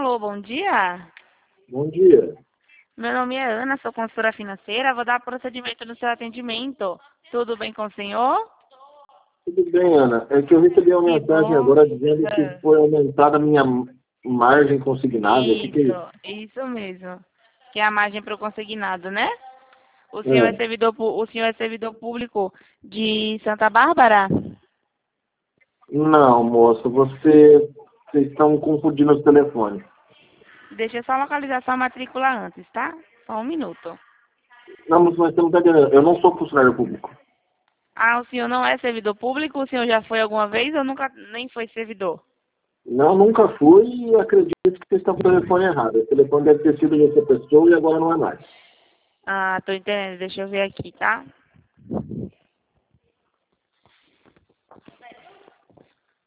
Alô, bom dia. Bom dia. Meu nome é Ana, sou consultora financeira. Vou dar procedimento no seu atendimento. Tudo bem com o senhor? Tudo bem, Ana? É que eu recebi uma Que mensagem bom. agora dizendo que foi aumentada a minha margem consignada. O que é isso? Isso mesmo. Que é a margem para o consignado, né? É. O senhor é servidor público de Santa Bárbara? Não, moça, vocês estão confundindo os telefones. Deixa eu só localizar sua matrícula antes, tá? Só um minuto. Não, mas você não está entendendo. Eu não sou funcionário público. Ah, o senhor não é servidor público? O senhor já foi alguma vez ou nunca nem foi servidor? Não, nunca fui e acredito que vocês estão com o telefone errado. O telefone deve ter sido dessa pessoa e agora não é mais. Ah, tô entendendo. Deixa eu ver aqui, tá?